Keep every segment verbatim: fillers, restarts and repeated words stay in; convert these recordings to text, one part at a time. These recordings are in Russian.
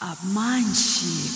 Обманщик.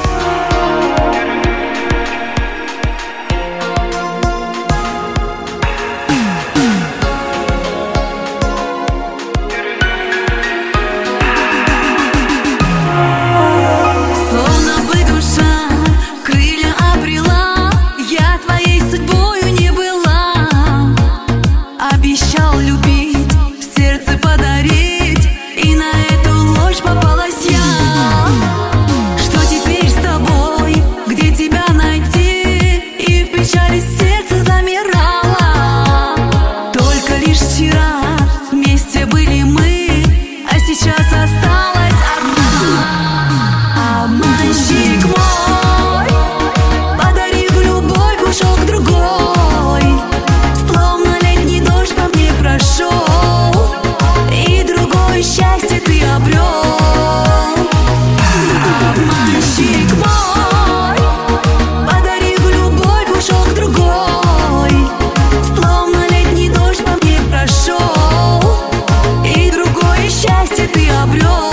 Обещал любить, сердце подарить, и на эту ложь попалась я. Что теперь с тобой? Где тебя найти? И в печали сердце замирало. Только лишь вчера вместе были мы, а сейчас осталась одна. Обманщик мой, подарив любовь, ушел к другой. И другое счастье ты обрел. Обманщик мой, подарив любовь, ушел к другой. Словно летний дождь по мне прошел, и другое счастье ты обрел.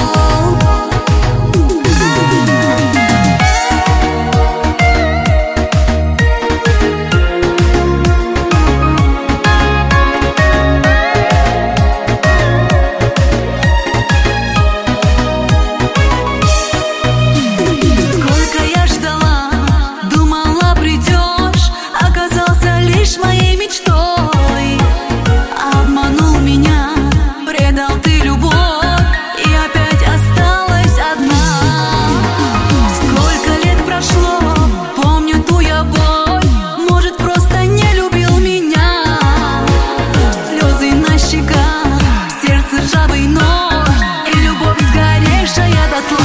Моей мечтой обманул меня, предал ты любовь, и опять осталась одна. Сколько лет прошло, помню ту я боль. Может, просто не любил меня. Слезы на щеках, сердце ржавый нож, и любовь сгоревшая дотла.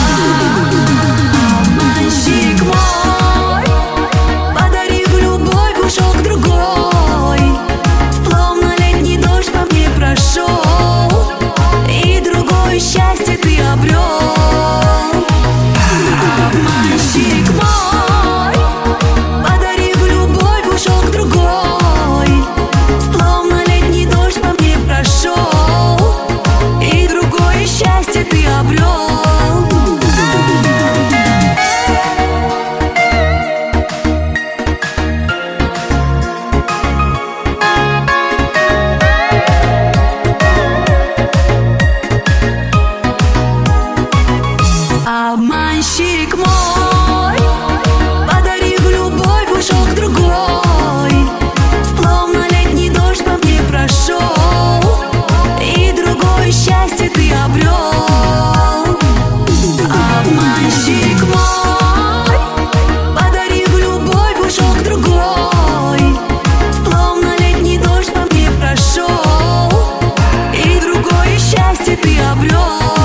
Обманщик мой, подарив любовь, ушел к другой. И другое счастье ты обрел. Обманщик мой, подарив любовь, ушел к другой. Словно летний дождь по мне прошел, и другое счастье ты обрел. Обманщик мой, подарив любовь, ушел к другой. Словно летний дождь по мне прошел, и другое счастье ты обрел. Обманщик мой, подарив любовь, ушел к другой. Словно летний дождь по мне прошел, и другое счастье ты обрел.